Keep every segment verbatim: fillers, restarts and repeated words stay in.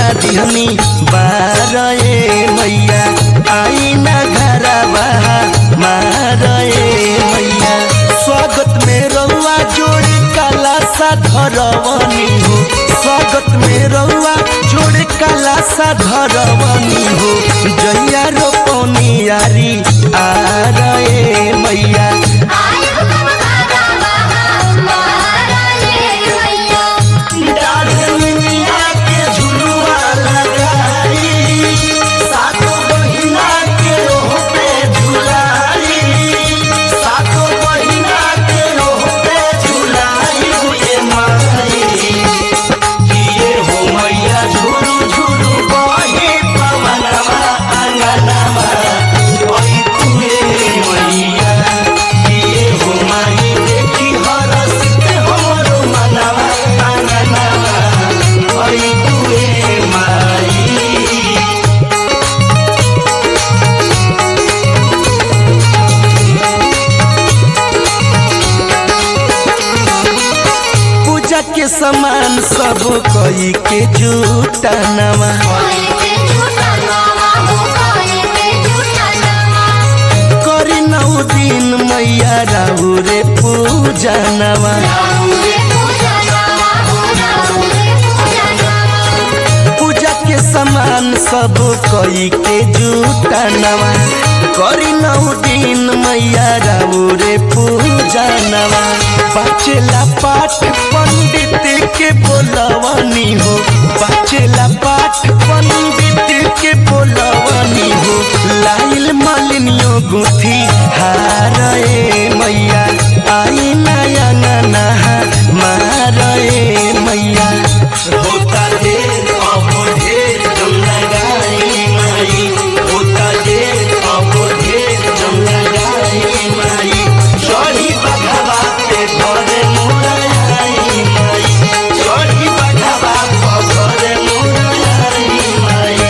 ना दिहनी बारे मैया आई ना घरवा मारे मैया। स्वागत में रउआ जोड़ी काला सा धरवनी हो, स्वागत में रउआ जोड़ी काला सा धरवनी हो। जैया रोपनी यारी आ रहे मैया के समान सब कोई के जुटानवा। करी नौ दिन मैया राहु रे पूजनवा। पूजा के समान सब कोई के जुटानवा। करी नौ दिन मैया राहु रे पूजनवा। बचेला पाठ पंडित के बोलवनी हो, बचेला पाठ पंडित के बोलवनी हो। लाइल मालिनियों गुथी हारे मैया आई नया नना मारे मैया। होता ढेर अब ढेर जम लगाई माई, होता ढेर अब ढेर जम लगाई माई। चढ़ी बघवा पे घरे मुराई माई, चढ़ी बघवा पे घरे मुराई माई।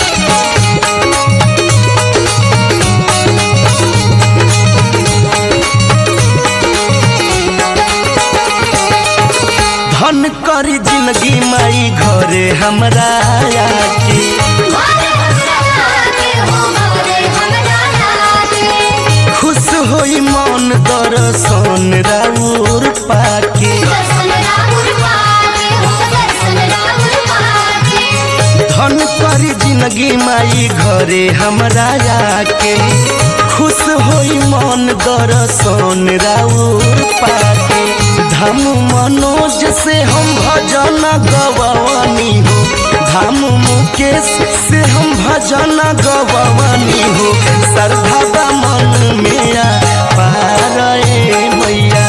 धन करी जिंदगी माई घरे हमरा आके। खुश होई मन दर्शन राउर पाके। धन करी जिंदगी माई घरे हमरा आके। खुश होई मन दर्शन राउर पाके। धाम मनोज से हम भजन गवनी हो, धाम मुकेश से हम भजन गवनी हो। श्रद्धा मन में आ पारे मैया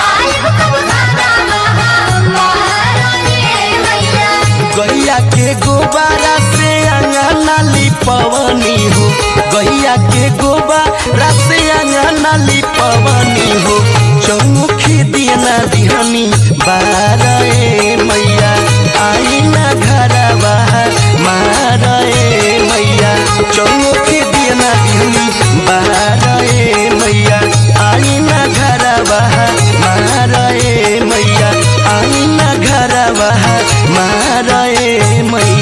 गैया के गोबारा से अंगना लिपवनी हो, गैया के गोबारा से अंगना लिपवनी हो। चौमुखी दिना दिहनी बारे मैया आई ना घरवा मारे मैया। चौमुखी दिना दिहनी बारे मैया आई ना घरवा मारे मैया, आई ना घरवा मारे मैया।